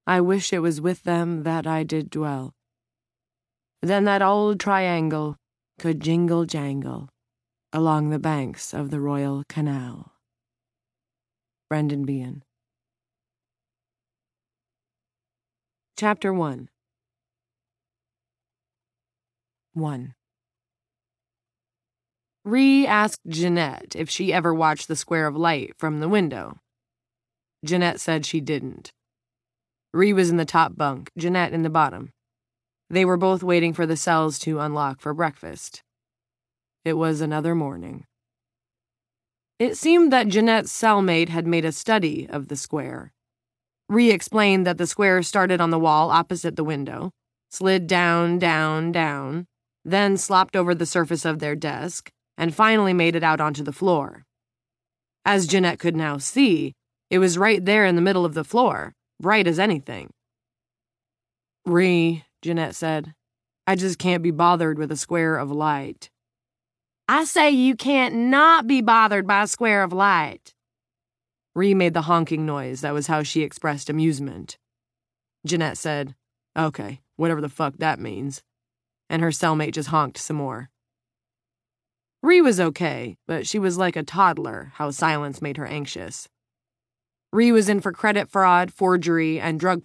I wish it was with them that I did dwell. Then that old triangle could jingle jangle along the banks of the Royal Canal. Brendan Behan. Chapter 1. 1. Ree asked Jeanette if she ever watched the square of light from the window. Jeanette said she didn't. Ree was in the top bunk, Jeanette in the bottom. They were both waiting for the cells to unlock for breakfast. It was another morning. It seemed that Jeanette's cellmate had made a study of the square. Ree explained that the square started on the wall opposite the window, slid down, down, down, then slopped over the surface of their desk, and finally made it out onto the floor. As Jeanette could now see, it was right there in the middle of the floor, bright as anything. Ree, Jeanette said, I just can't be bothered with a square of light. I say you can't not be bothered by a square of light. Ree made the honking noise. That was how she expressed amusement. Jeanette said, okay, whatever the fuck that means. And her cellmate just honked some more. Ree was okay, but she was like a toddler, how silence made her anxious. Ree was in for credit fraud, forgery, and drug